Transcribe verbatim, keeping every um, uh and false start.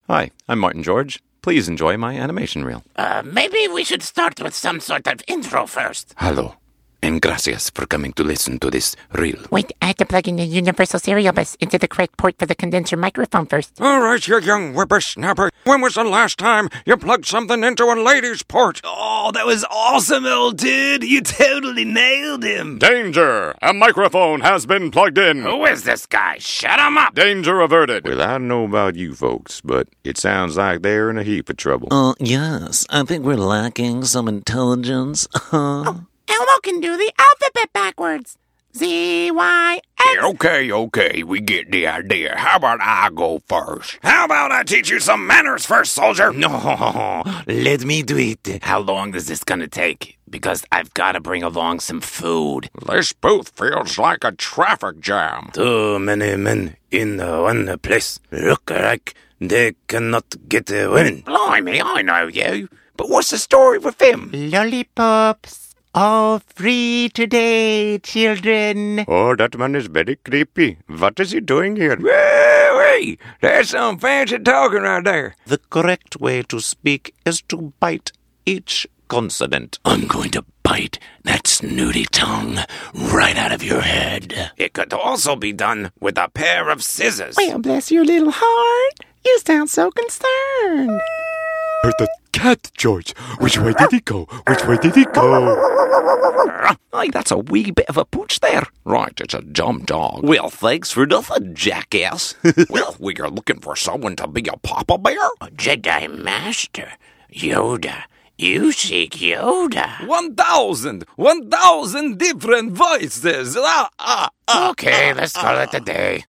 Hi, I'm Martin George. Please enjoy my animation reel. Uh, maybe we should start with some sort of intro first. Hello, and gracias for coming to listen to this reel. Wait, I have to plug in the universal serial bus into the correct port for the condenser microphone first. All right, you young whippersnapper. When was the last time you plugged something into a lady's port? Oh, that was awesome, old dude. You totally nailed him. Danger! A microphone has been plugged in. Who is this guy? Shut him up! Danger averted. Well, I don't know about you folks, but it sounds like they're in a heap of trouble. Uh, yes, I think we're lacking some intelligence. Oh, Elmo can do the alphabet backwards. Z, Y, X. Okay, okay, we get the idea. How about I go first? How about I teach you some manners first, soldier? No, let me do it. How long is this gonna take? Because I've gotta bring along some food. This booth feels like a traffic jam. Too many men in one place. Look like they cannot get a win. Blimey, I know you. But what's the story with him? Lollipops. All free today, children. Oh, that man is very creepy. What is he doing here? Wait, that's some fancy talking right there. The correct way to speak is to bite each consonant. I'm going to bite that snooty tongue right out of your head. It could also be done with a pair of scissors. Well, bless your little heart. You sound so concerned. But the cat, George. Which way did he go? Which way did he go? Aye, that's a wee bit of a pooch there. Right, it's a dumb dog. Well, thanks for nothing, jackass. Well, we are looking for someone to be a Papa Bear. A Jedi Master. Yoda. You seek Yoda. One thousand! One thousand different voices! Ah, ah, ah. Okay, let's call it a day.